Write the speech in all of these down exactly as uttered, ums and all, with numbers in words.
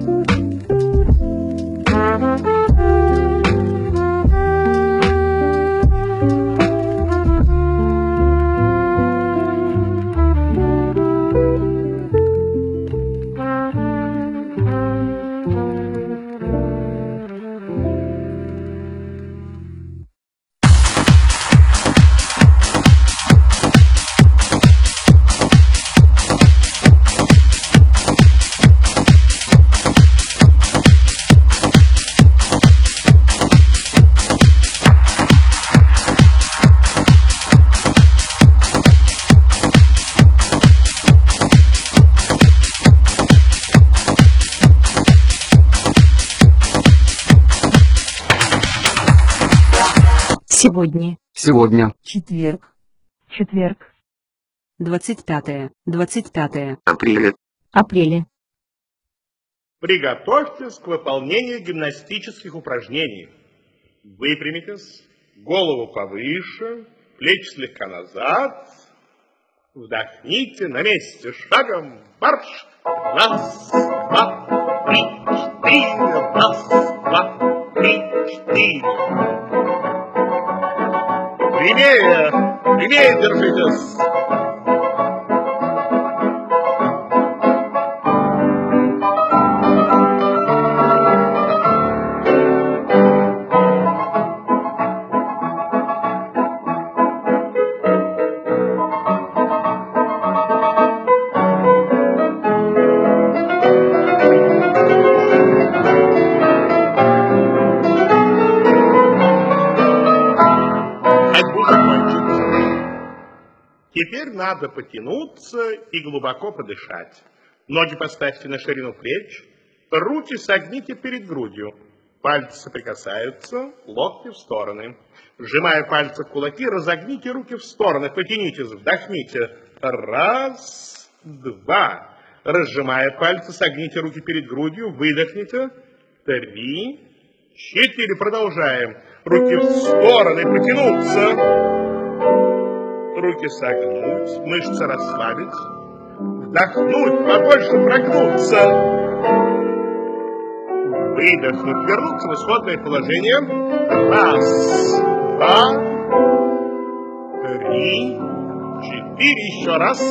Сегодня. Сегодня. Четверг. Четверг. Двадцать пятое. Двадцать пятое. Апреля. Апреля. Приготовьтесь к выполнению гимнастических упражнений. Выпрямитесь, голову повыше, плечи слегка назад. Вдохните на месте, шагом марш. Раз, два, три, четыре. Раз, два, три, четыре. Прямее, прямее держитесь. Теперь надо потянуться и глубоко подышать. Ноги поставьте на ширину плеч, руки согните перед грудью. Пальцы соприкасаются, локти в стороны. Сжимая пальцы в кулаки, разогните руки в стороны, потянитесь, вдохните. Раз, два. Разжимая пальцы, согните руки перед грудью, выдохните. Три, четыре. Продолжаем. Руки в стороны, потянуться. Руки согнуть, мышцы расслабить. Вдохнуть, побольше прогнуться. Выдохнуть, вернуться в исходное положение. Раз, два, три, четыре. Еще раз.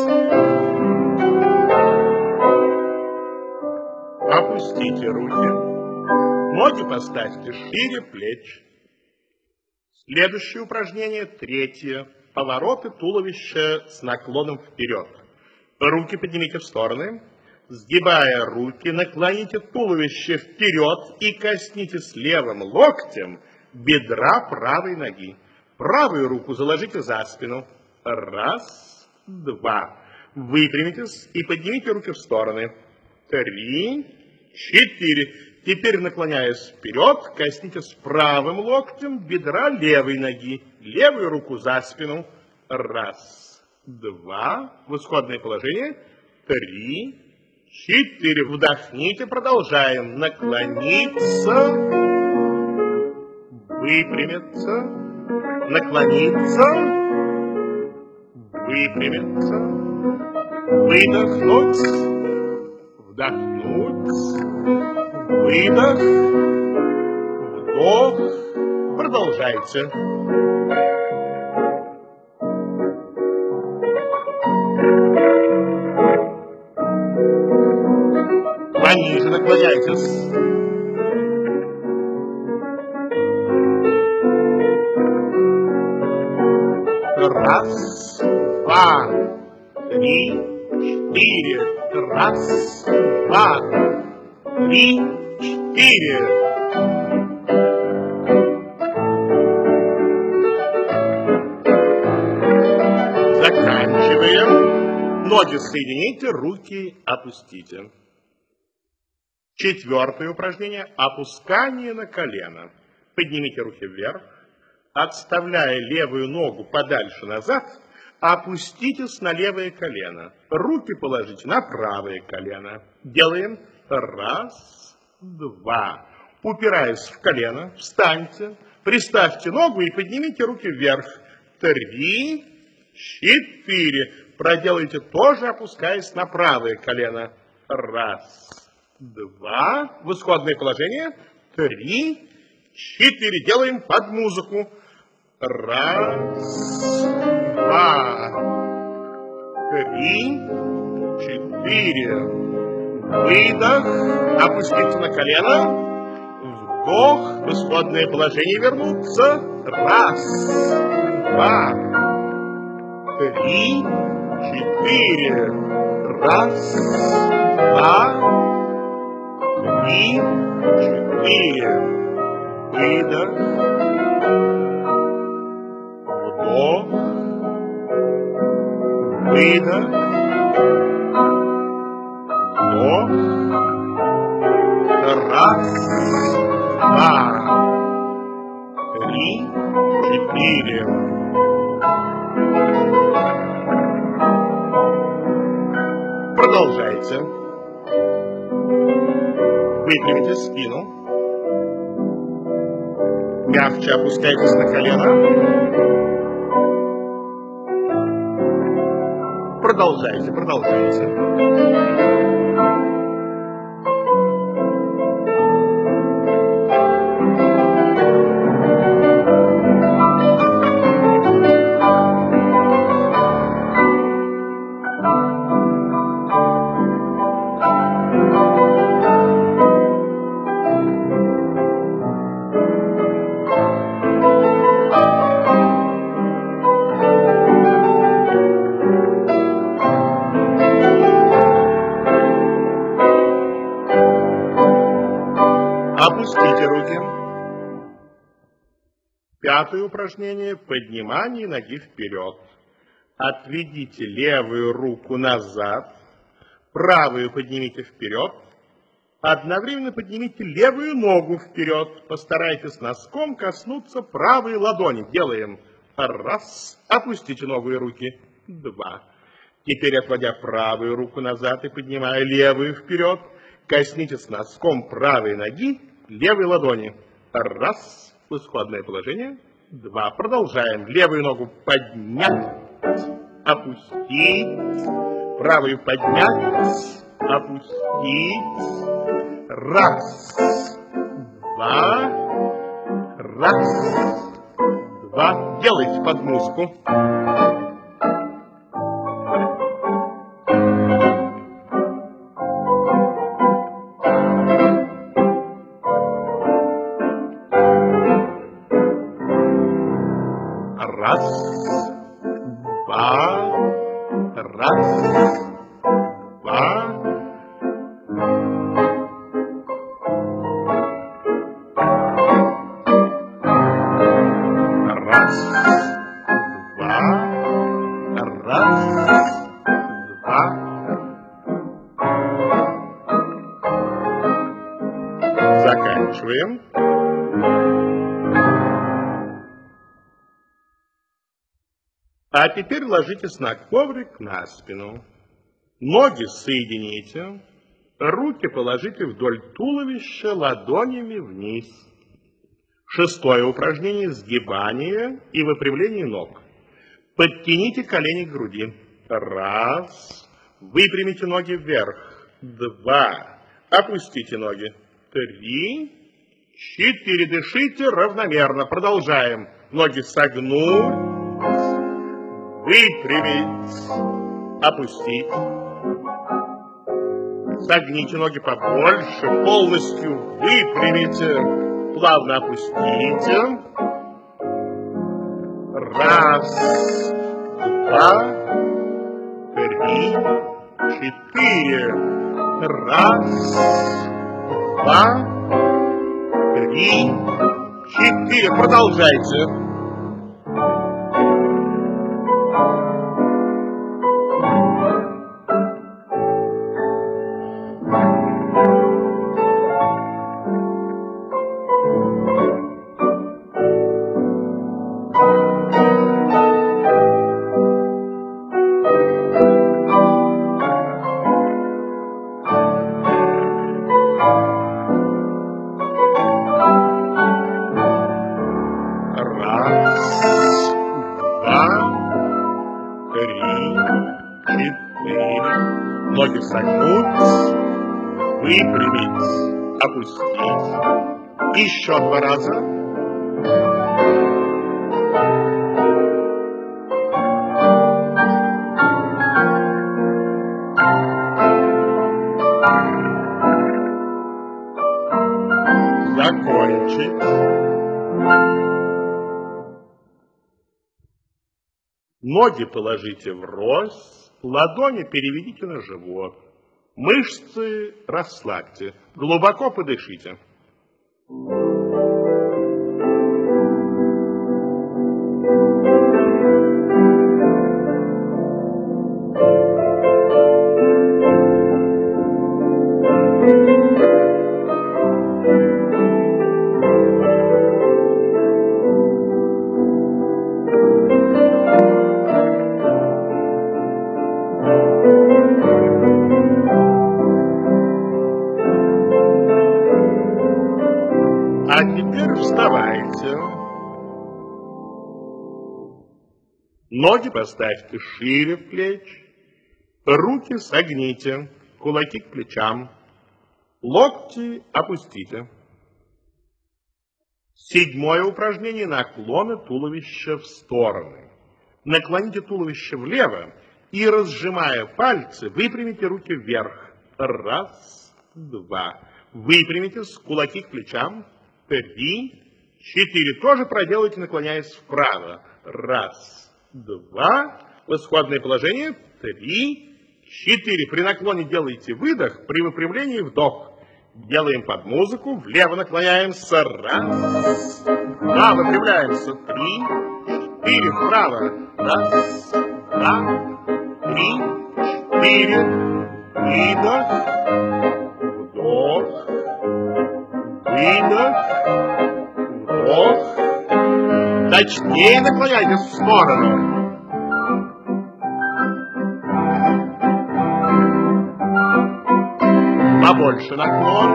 Опустите руки. Ноги поставьте шире плеч. Следующее упражнение, третье. Повороты туловища с наклоном вперед. Руки поднимите в стороны. Сгибая руки, наклоните туловище вперед и коснитесь левым локтем бедра правой ноги. Правую руку заложите за спину. Раз, два. Выпрямитесь и поднимите руки в стороны. Три, четыре. Теперь, наклоняясь вперед, коснитесь правым локтем бедра левой ноги. Левую руку за спину. Раз, два. В исходное положение. Три, четыре. Вдохните, продолжаем. Наклониться. Выпрямиться. Наклониться. Выпрямиться. Выдохнуть. Вдохнуть. Выдох, вдох, продолжайте. Пониже наклоняйтесь. Раз, два, три, четыре. Раз, два, три, четыре. Заканчиваем. Ноги соедините, руки опустите. Четвертое упражнение. Опускание на колено. Поднимите руки вверх. Отставляя левую ногу подальше назад, опуститесь на левое колено. Руки положите на правое колено. Делаем. Раз, два. Упираясь в колено, встаньте, приставьте ногу и поднимите руки вверх. Три, четыре. Проделайте тоже, опускаясь на правое колено. Раз, два, в исходное положение, три, четыре, делаем под музыку. Раз, два, три, четыре, выдох, опуститься на колено, вдох, в исходное положение вернуться, раз, два, три, четыре, раз, два, три, четыре, выдох, вдох, выдох, вдох, раз, два, три, четыре. Продолжайте. Выпрямите спину. Мягче опускайтесь на колено. Продолжайте, продолжайте. Опустите руки. Пятое упражнение. Поднимание ноги вперед. Отведите левую руку назад. Правую поднимите вперед. Одновременно поднимите левую ногу вперед. Постарайтесь носком коснуться правой ладони. Делаем. Раз. Опустите ногу и руки. Два. Теперь, отводя правую руку назад и поднимая левую вперед, коснитесь носком правой ноги левой ладони. Раз. Исходное положение. Два. Продолжаем. Левую ногу поднять. Опустить. Правую поднять. Опустить. Раз. Два. Раз. Два. Делайте под музыку. Раз, два, раз, два. Раз, два, раз, два. Заканчиваем. А теперь ложитесь на коврик на спину. Ноги соедините. Руки положите вдоль туловища ладонями вниз. Шестое упражнение – сгибание и выпрямление ног. Подтяните колени к груди. Раз. Выпрямите ноги вверх. Два. Опустите ноги. Три. Четыре. Дышите равномерно. Продолжаем. Ноги согнуть. Выпрямить, опустить. Согните ноги побольше, полностью выпрямите, плавно опустите. Раз, два, три, четыре. Раз, два, три, четыре. Продолжайте. Раз, опустить. Еще два раза. Закончить. Ноги положите врозь, ладони переведите на живот. Мышцы расслабьте, глубоко подышите. А теперь вставайте. Ноги поставьте шире в плеч. Руки согните. Кулаки к плечам. Локти опустите. Седьмое упражнение. Наклоны туловища в стороны. Наклоните туловище влево и, разжимая пальцы, выпрямите руки вверх. Раз, два. Выпрямитесь, кулаки к плечам. Три, четыре. Тоже проделайте, наклоняясь вправо. Раз, два. В исходное положение. Три, четыре. При наклоне делайте выдох, при выпрямлении вдох. Делаем под музыку. Влево наклоняемся. Раз, два. Выпрямляемся. Три, четыре. Вправо. Раз, два, три, четыре. Выдох, вдох. Выдох, вдох. Точнее наклоняйтесь в сторону. Побольше наклон.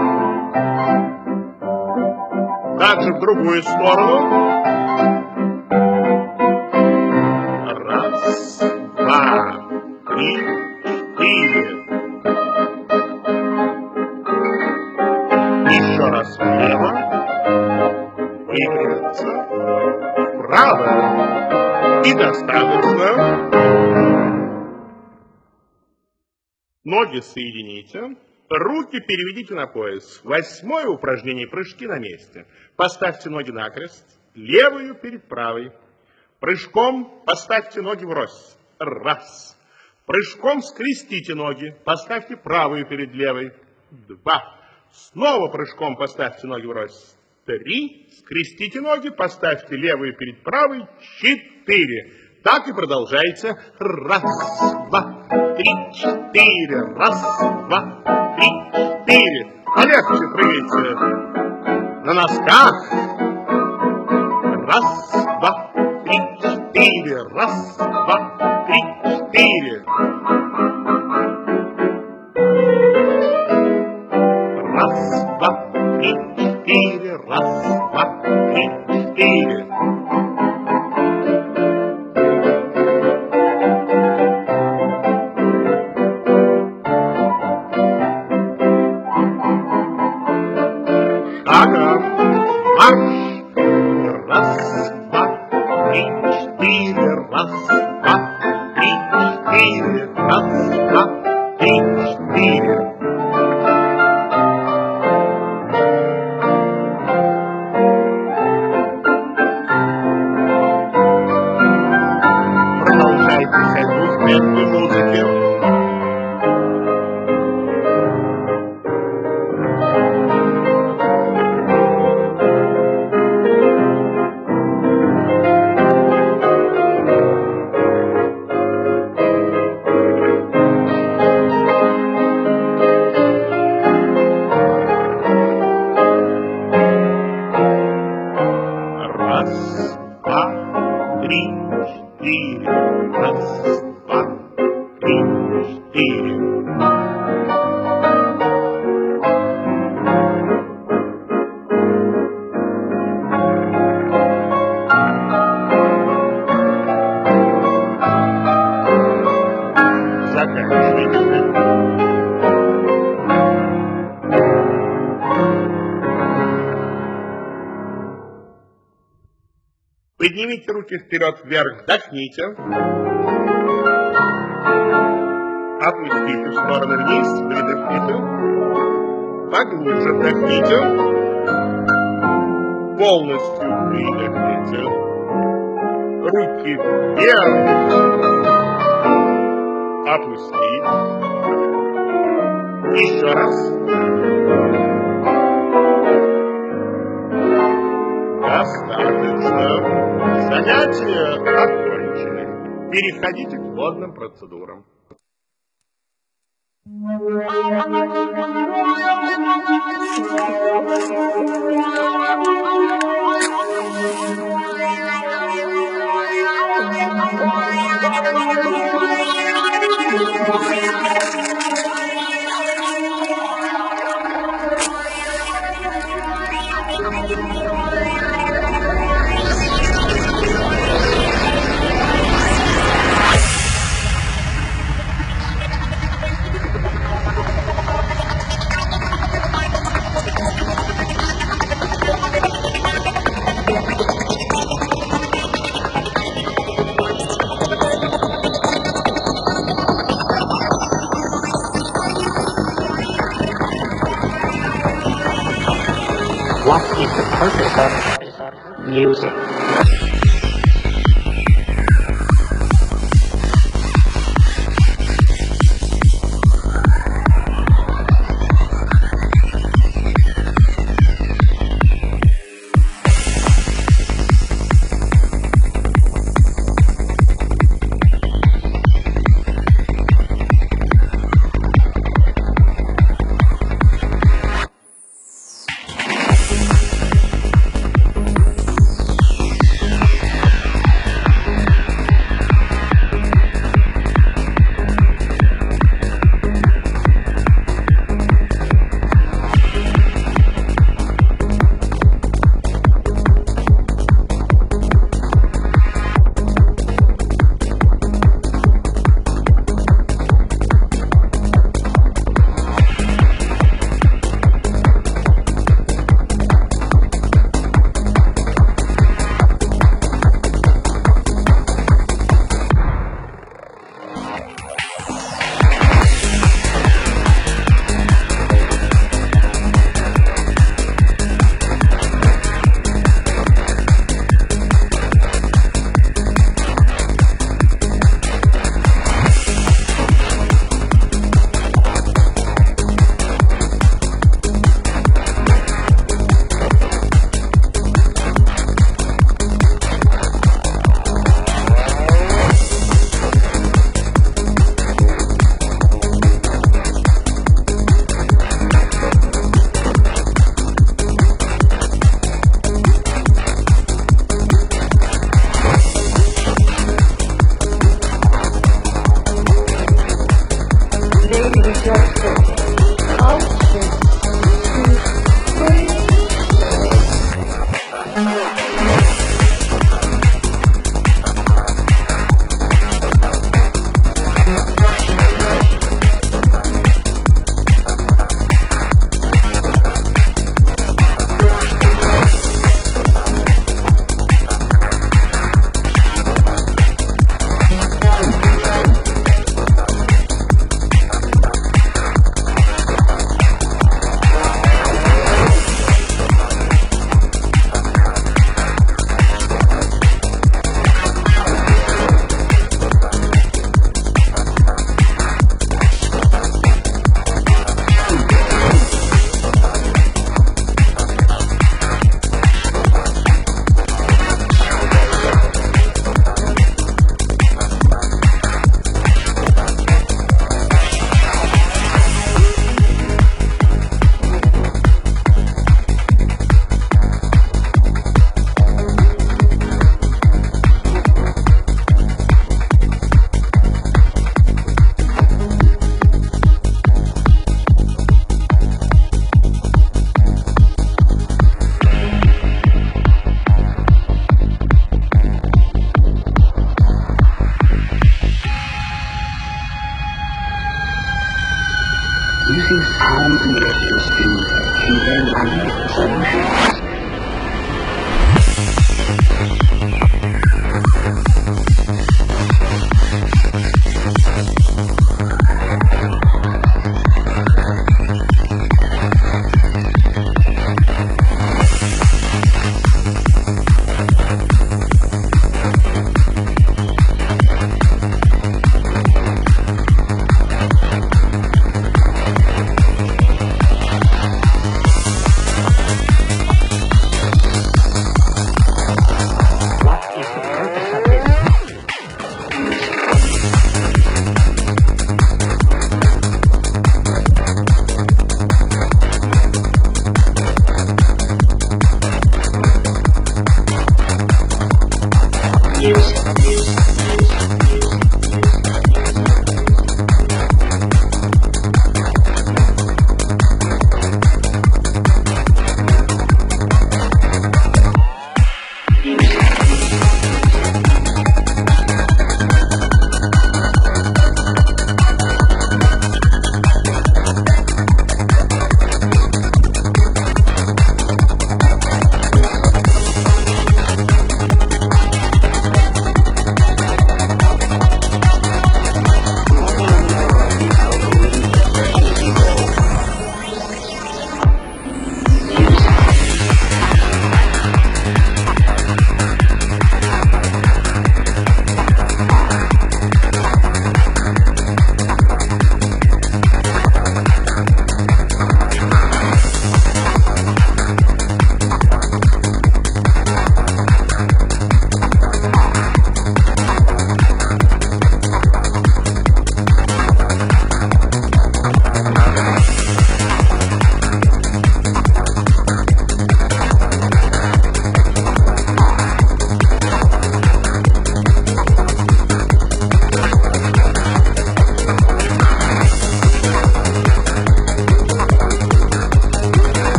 Также в другую сторону. Раз, два, три, четыре. Еще раз влево, выпрямиться, вправо и достаточно. Ноги соедините, руки переведите на пояс. Восьмое упражнение — прыжки на месте. Поставьте ноги накрест, левую перед правой. Прыжком поставьте ноги врозь. Раз. Прыжком скрестите ноги, поставьте правую перед левой. Два. Снова прыжком поставьте ноги врозь. Три. Скрестите ноги, поставьте левую перед правой. Четыре. Так и продолжайте. Раз, два, три, четыре. Раз, два, три, четыре. Полегче прыгайте на носках. Раз, два, три, четыре. Раз, два, три, четыре. Раз, два, три, четыре. Раз, два, три, четыре. Шагом марш. Раз, два, три, четыре. Раз, два, три, четыре. Раз, два, три, четыре. Поднимите руки вперед, вверх, вдохните. Опустите в стороны вниз, выдохните. Поглубже вдохните. Полностью выдохните. Руки вверх. Опустить. Еще раз. Достаточно. Занятия окончены. Переходите к водным процедурам. What is the purpose of music? Using sound and gestures to convey unknown solutions.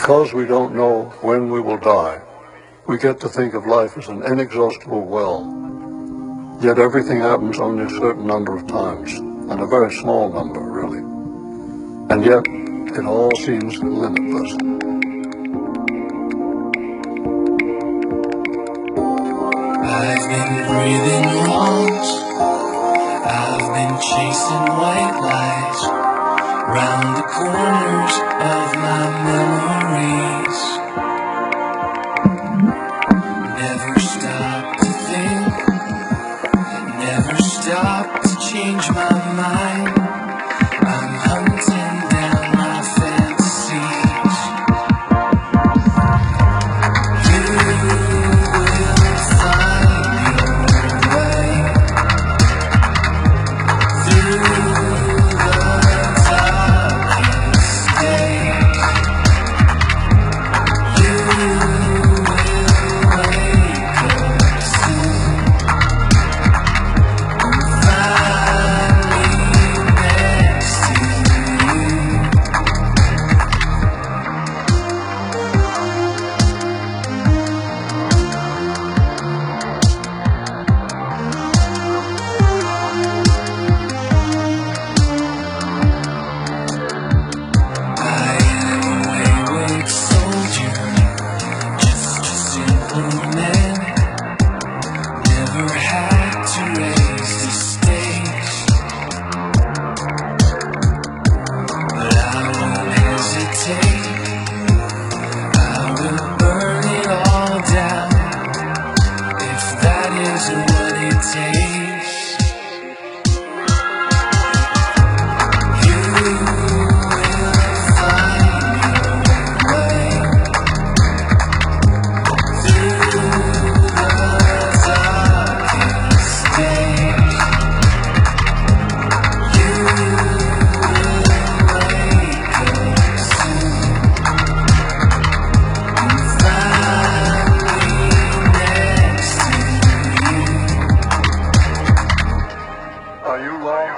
Because we don't know when we will die, we get to think of life as an inexhaustible well. Yet everything happens only a certain number of times, and a very small number, really. And yet, it all seems limitless. I've been breathing wrongs. I've been chasing white lies round the corners of my memories. Never stop to think, never stop to change my mind. I'm hunting down my fantasies. You will find your way through the darkest days. You will wake up soon, find me next to you. I am a wayward soldier, just a simple man. Never had to raise the stakes, but I won't hesitate. I will burn it all down if that is what it takes. You will find your way through the darkest days. You will wake up soon, find me next to you. Are you lost?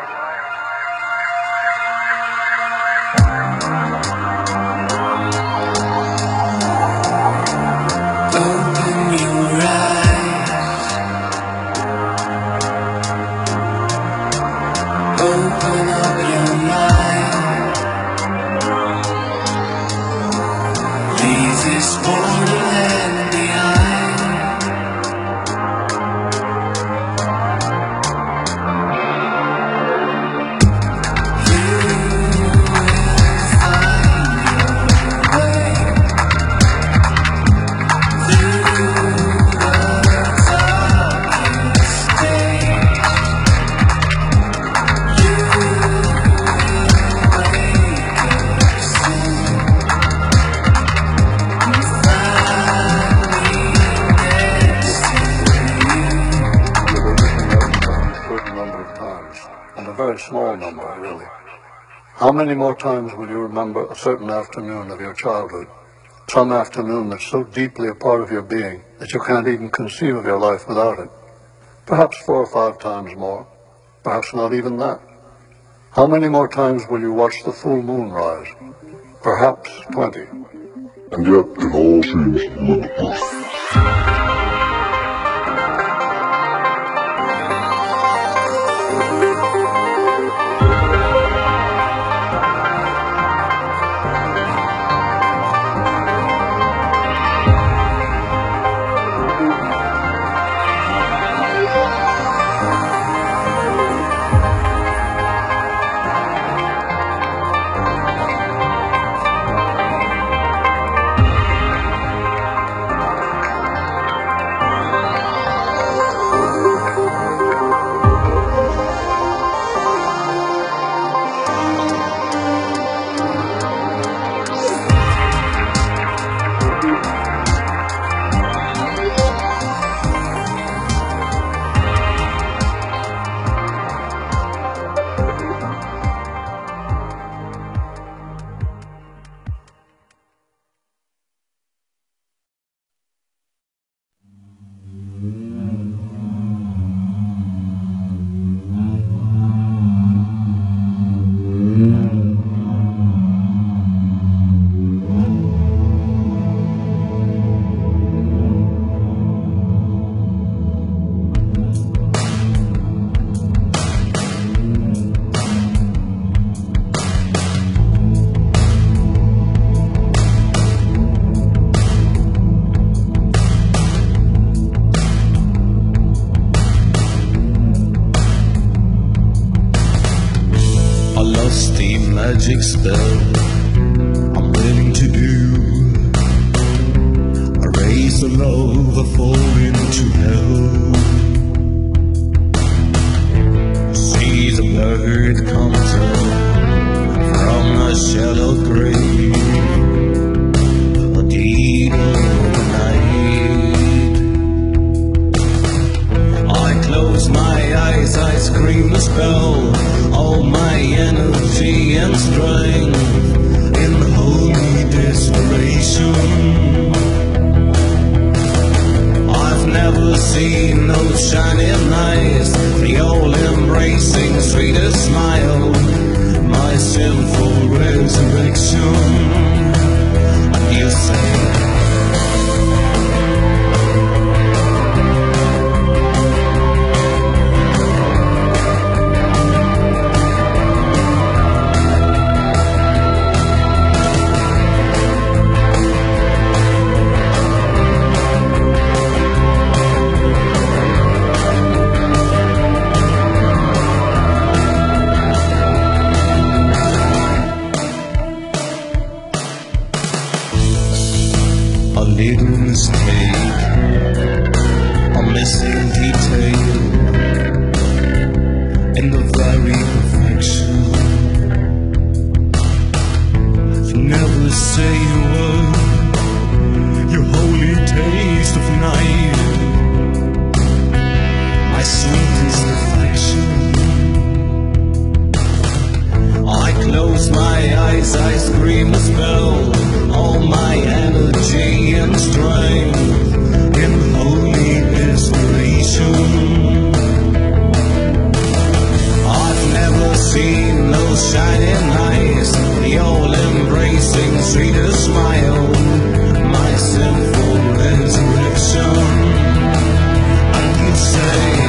Open your eyes, open up your mind. Leave this borderland behind. You will find your way through the darkest days. You will wake up soon, find me next to you. But everything happens only a certain number of times, and a very small number, really. How many more times will you remember a certain afternoon of your childhood? Some afternoon that's so deeply a part of your being that you can't even conceive of your life without it. Perhaps four or five times more. Perhaps not even that. How many more times will you watch the full moon rise? Perhaps twenty. And yet it all seems limitless. magic spell I'm willing to do. Erase the love or fall into hell. See the bird comes up from a shallow grave, a deed of the night. I close my eyes, I scream a spell, all my energy and strength in holy desperation. I've never seen no shining eyes, the all-embracing sweetest smile, my sinful resurrection. And you say, a little mistake, a missing detail in the very perfection. You never say a word, your holy taste of night, my sweetest affection. I close my eyes, I scream a spell, all my energy and strength in holy desperation. I've never seen no shining eyes, the all-embracing sweetest smile, my sinful resurrection. And you say,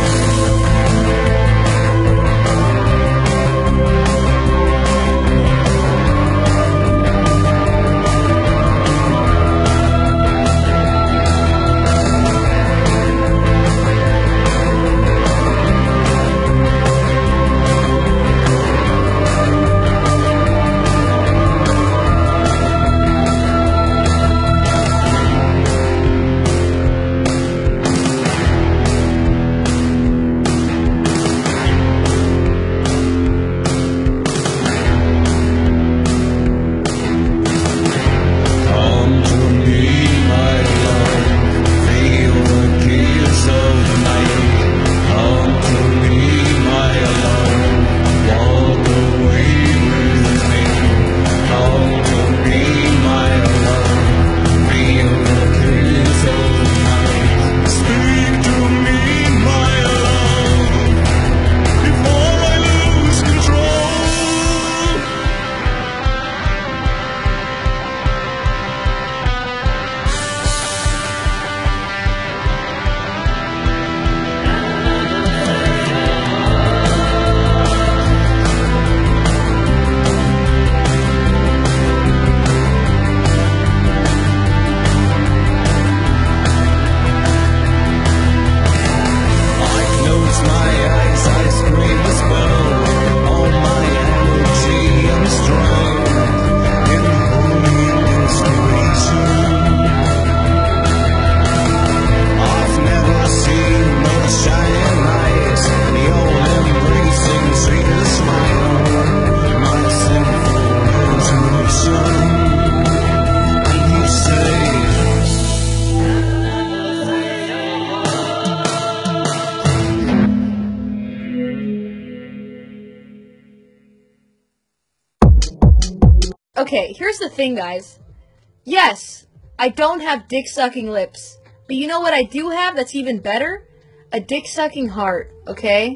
Okay, here's the thing, guys. Yes, I don't have dick-sucking lips. But you know what I do have that's even better? A dick-sucking heart, okay?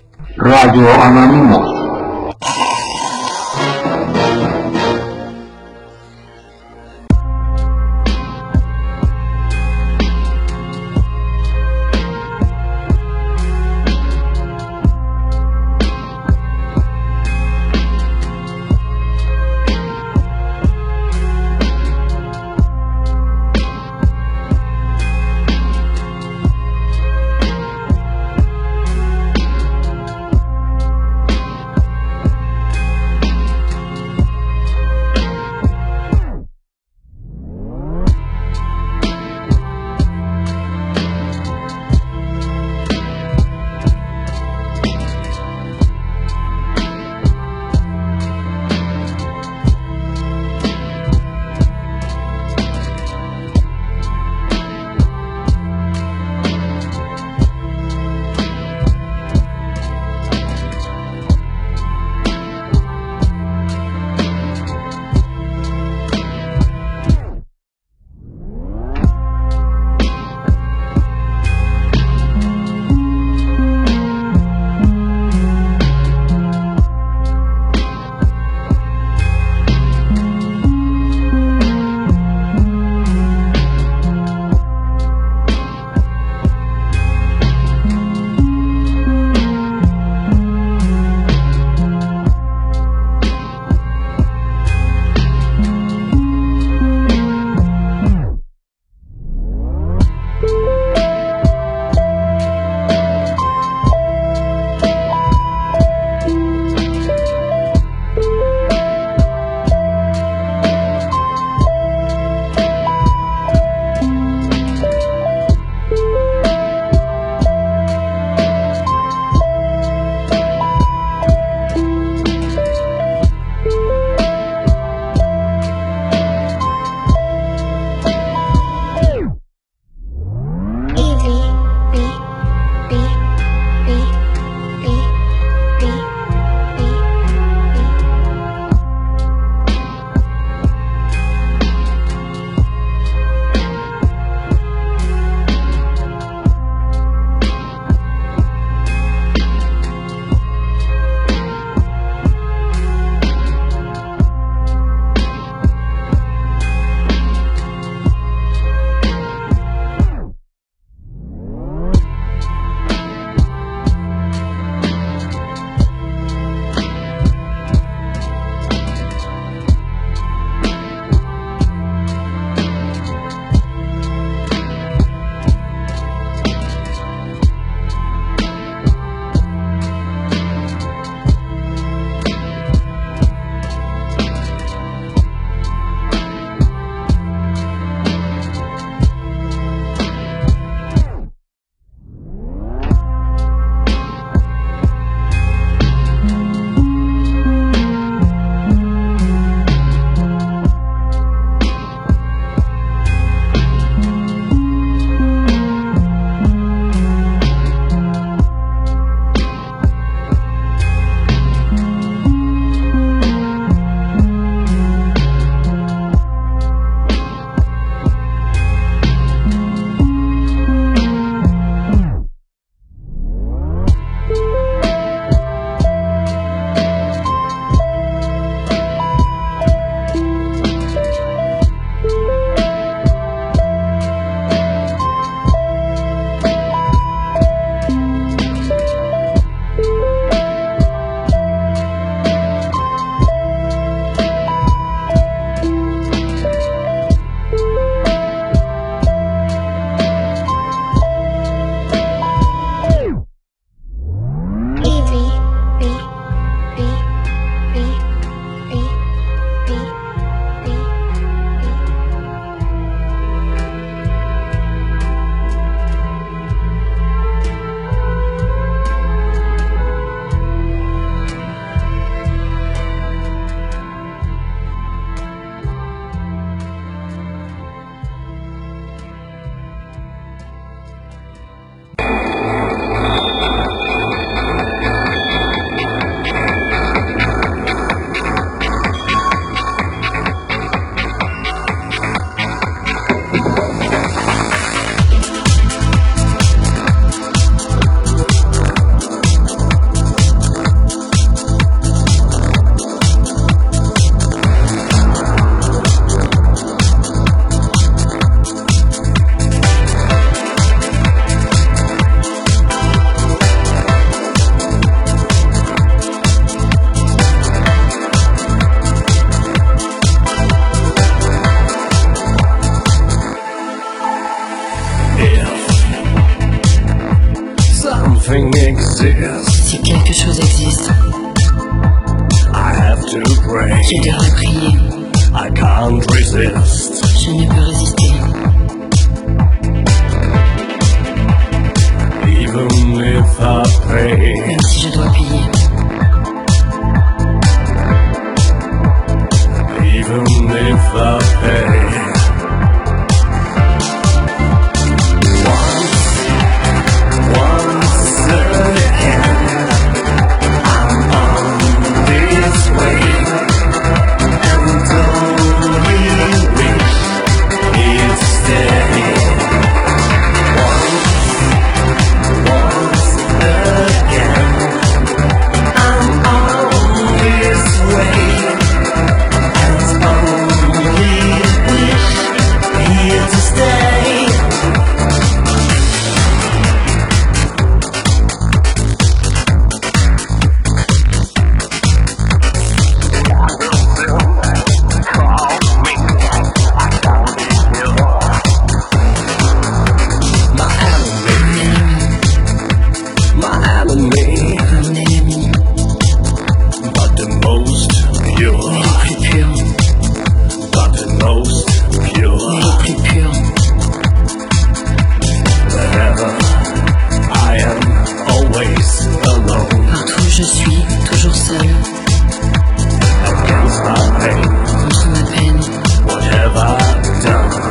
Radio Anonymous. something exists, Si quelque chose existe, I have to pray. je dois prier. I can't resist. Je ne peux résister. Even if I pray, Même si je dois payer. even if I pay. Once, once again, I'm on this way, and only wish it stay. Once, once again, I'm on this way. Here to stay. My enemy, my enemy, Mon ennemi, but the most pure, mais le plus pur, but the most mais pure. le plus pur. Wherever I am, always alone. Partout où je suis, toujours seul, Against my pain, contre ma peine. what have I done?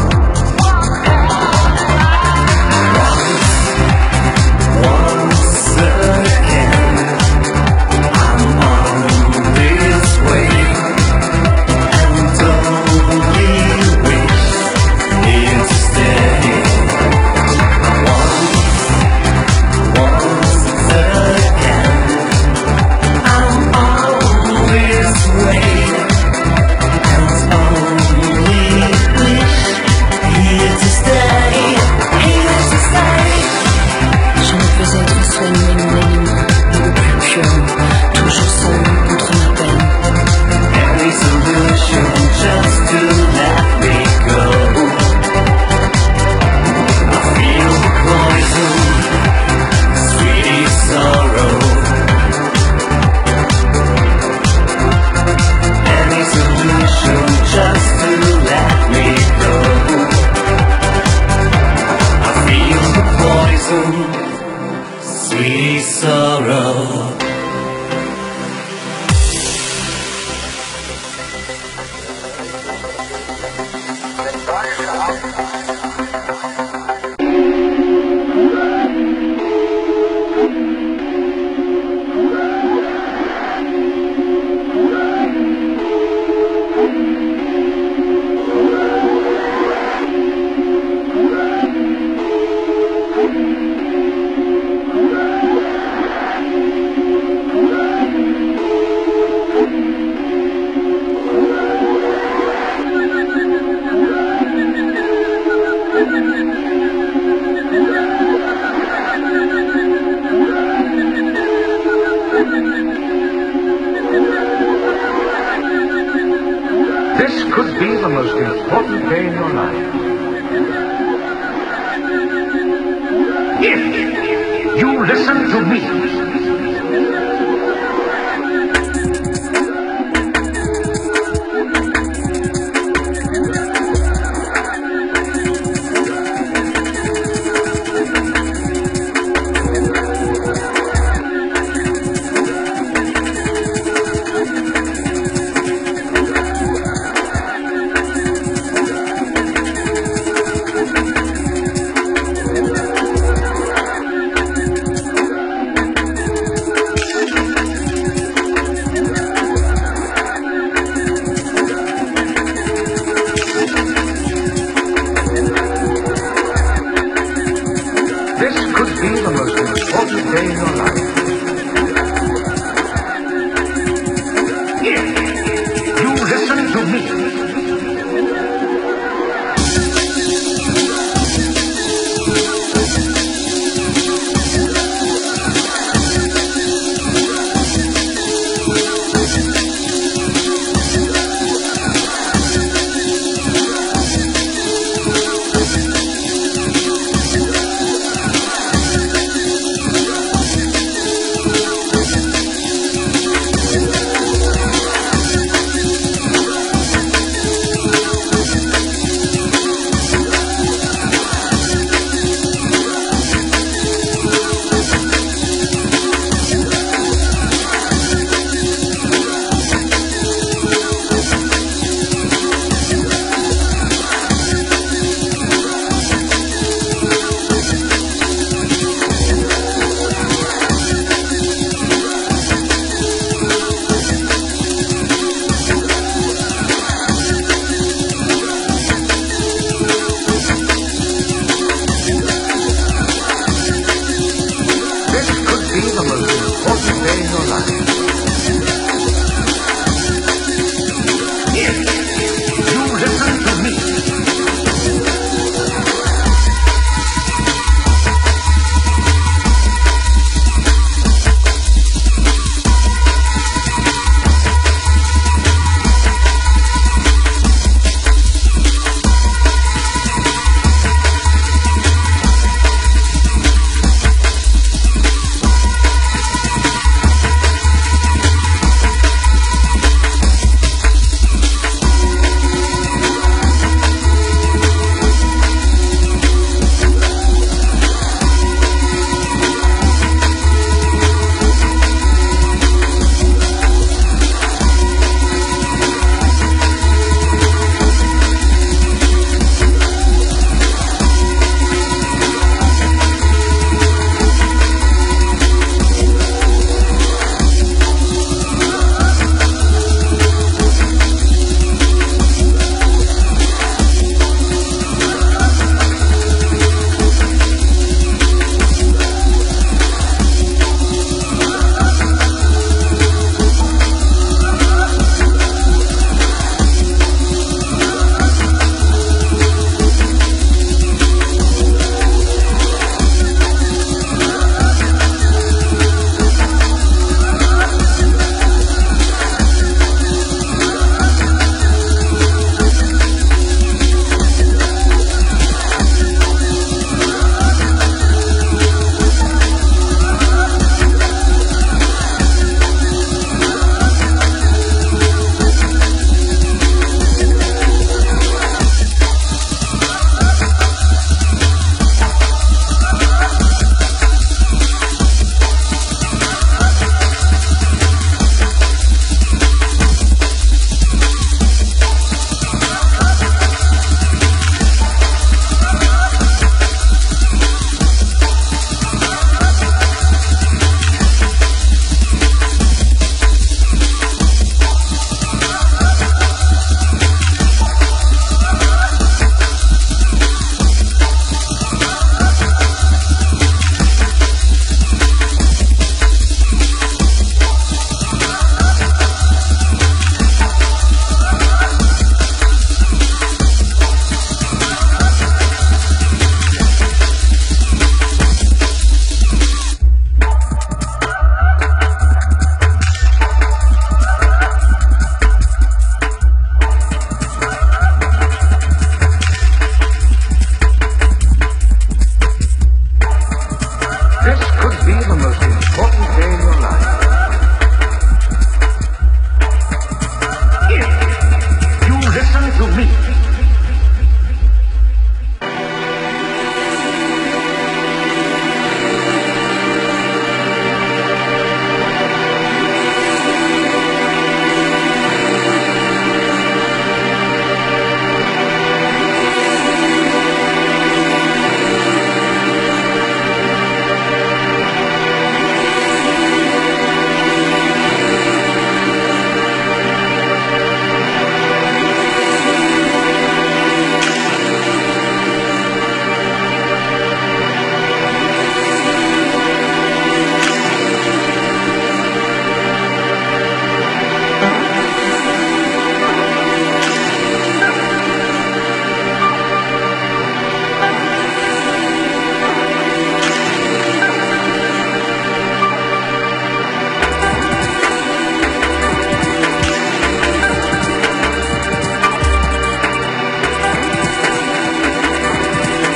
Once again, I'm on this way, and only wish it to stay. Once, once again, I'm on this way, and only wish here to stay, here to stay. Je ne peux être soigné mon ennemi, mais le plus pur, toujours seul contre ma peine. Any solution just to let me go. I feel the poison, sweet sorrow. Any solution just to let me go. I feel the poison, sweet sorrow. This could be the most important day in your life. If you listen to me,